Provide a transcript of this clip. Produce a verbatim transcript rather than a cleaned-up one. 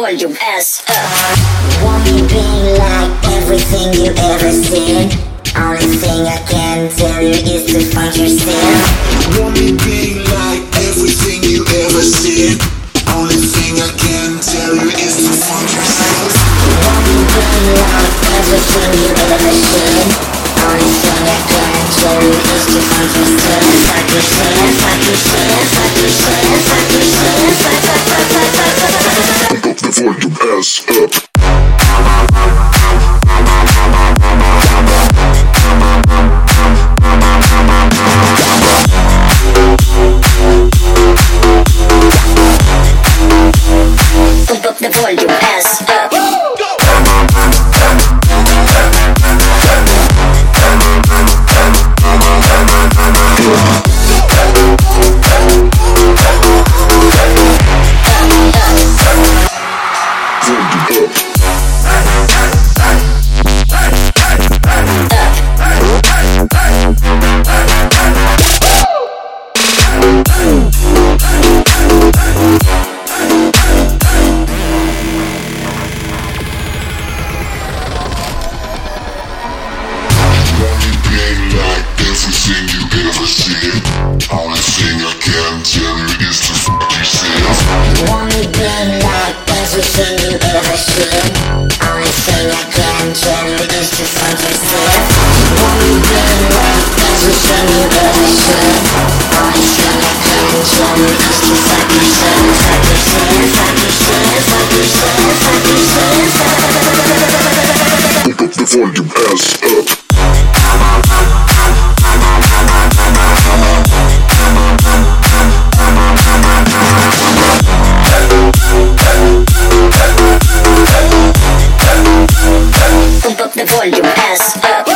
volume ass up. Want me be like everything you ever seen? Only thing I can tell you is to find yourself. Want me be like everything you ever seen? Only thing I can tell you is to find yourself. Want me be like everything you ever seen? Only thing I can tell you is to find yourself. Fuck yourself, fuck yourself, fuck yourself, fuck yourself, fuck, fuck, fuck, fuck, fuck, fuck, fuck. Pump up the volume ass up. Pump up the volume ass up. Everything you ever seen. Only thing I can tell you is to fuck yourself. Want me be like everything you ever seen? Only thing I can tell you is to find yourself. Want me be like everything you ever seen? Only thing I can tell you is to fuck yourself. Fuck yourself, fuck yourself, fuck yourself, fuck yourself, fuck. Pump up the volume ass up. Pump up the volume ass up.